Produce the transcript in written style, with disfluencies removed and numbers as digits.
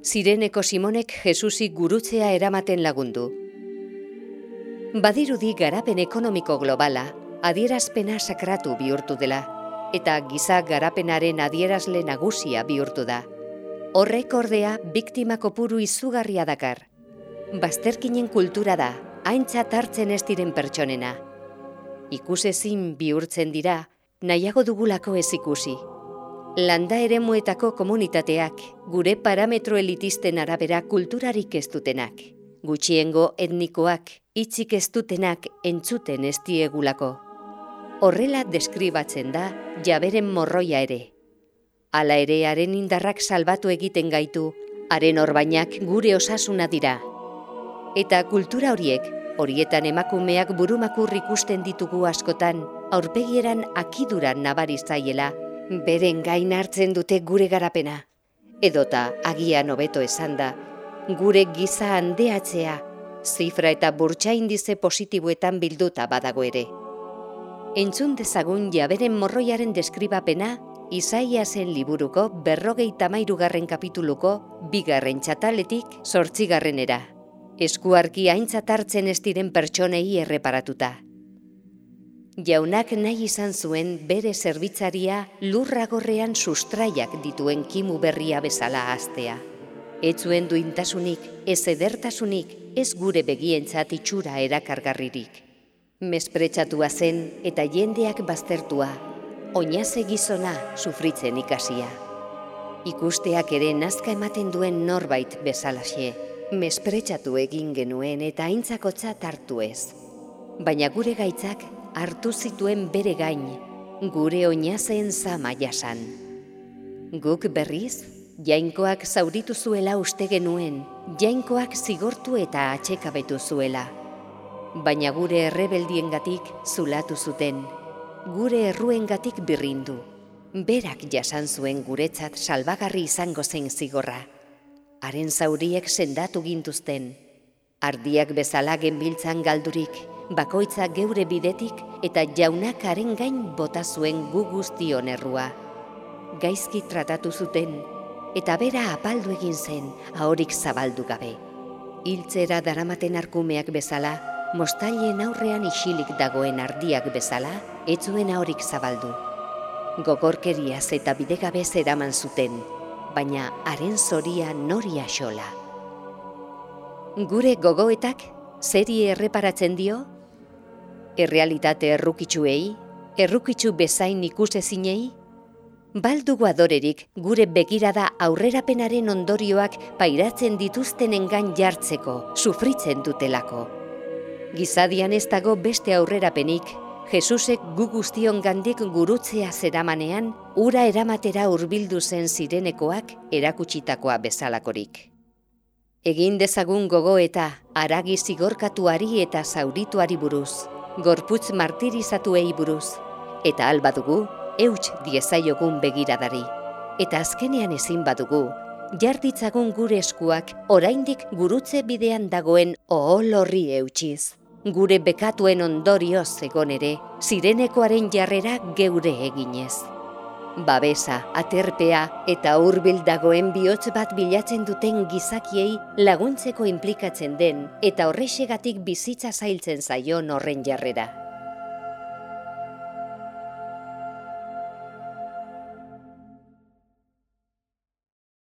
Sireneko Simonek Jesusi gurutzea eramaten lagundu. Badirudi garapen ekonomiko globala, adierazpena sakratu bihurtu dela, eta giza garapenaren adierazle nagusia bihurtu da. Horrek ordea biktima kopuru izugarria dakar. Bazterkinen kultura da, aintzat hartzen ez diren pertsonena. Ikusezin bihurtzen dira, nahiago dugulako ez ikusi. Landa eremuetako komunitateak, gure parametro elitisten arabera kulturarik ez dutenak. Gutxiengo etnikoak, hitzik ez dutenak entzuten ez diegulako. Horrela deskribatzen da jaberen morroia ere. Hala ere haren indarrak salbatu egiten gaitu, haren orbainak gure osasuna dira. Eta kultura horietan emakumeak burumakur ikusten ditugu askotan, aurpegieran akiduran nabari zaiela, beren gain hartzen dute gure garapena. Edota, agian hobeto esan da, gure giza handeatzea, zifra eta burtsa indize positiboetan bilduta badago ere. Entzun dezagun jaberen morroiaren deskribapena, Isaiasen liburuko 53. kapituluko 2. txataletik 8. Eskuarki aintzat hartzen ez diren pertsonei erreparatuta. Jaunak nahi izan zuen bere zerbitzaria lurragorrean sustraiak dituen kimu berria bezala hastea. Ez zuen duintasunik, ez edertasunik, ez gure begientzat itxura erakargarririk. Mespretxatua zen eta jendeak baztertua, oinaze gizona sufritzen ikasia. Ikusteak ere nazka ematen duen norbait bezalaxe, mespretxatu egin genuen eta aintzakotzat hartu ez. Baina gure gaitzak hartu zituen bere gain, gure oinazeen zama jasan. Guk berriz, jainkoak zauritu zuela uste genuen, jainkoak zigortu eta atxekabetu zuela. Baina gure errebeldiengatik zulatu zuten, gure erruengatik birrindu. Berak jasan zuen guretzat salbagarri izango zen zigorra. Haren zauriek sendatu gintuzten. Ardiak bezala genbiltzan galdurik, bakoitza geure bidetik eta jaunak haren gain bota zuen gu guztion errua. Gaizki tratatu zuten, eta bera apaldu egin zen, ahorik zabaldu gabe. Hiltzera daramaten arkumeak bezala, mostailen aurrean isilik dagoen ardiak bezala, ez zuen ahorik zabaldu. Gogorkeriaz eta bidegabez eraman zuten, baina haren zoria nori axola. Gure gogoetak zeri erreparatzen dio? Errealitate errukitsuei, errukitsu bezain ikusezinei? Baldugu adorerik gure begirada aurrerapenaren ondorioak pairatzen dituztenengan jartzeko, sufritzen dutelako. Gizadian ez dago beste aurrerapenik, Jesusek gu guztion gandik gurutzea zeramanean, ura eramatera hurbildu zen zirenekoak erakutsitakoa bezalakorik. Egin dezagun gogoeta haragi zigorkatuari eta zaurituari buruz, gorputz martirizatuei buruz, eta albadugu, euts diezaiogun begiradari. Eta azkenean ezin badugu, jarditzagun gure eskuak oraindik gurutze bidean dagoen ohol horri eutsiz. Gure bekatuen ondorioz egon ere, zirenekoaren jarrera geure eginez. Babesa, aterpea eta hurbil dagoen bihotz bat bilatzen duten gizakiei laguntzeko inplikatzen den eta horrexegatik bizitza zailtzen zaion horren jarrera.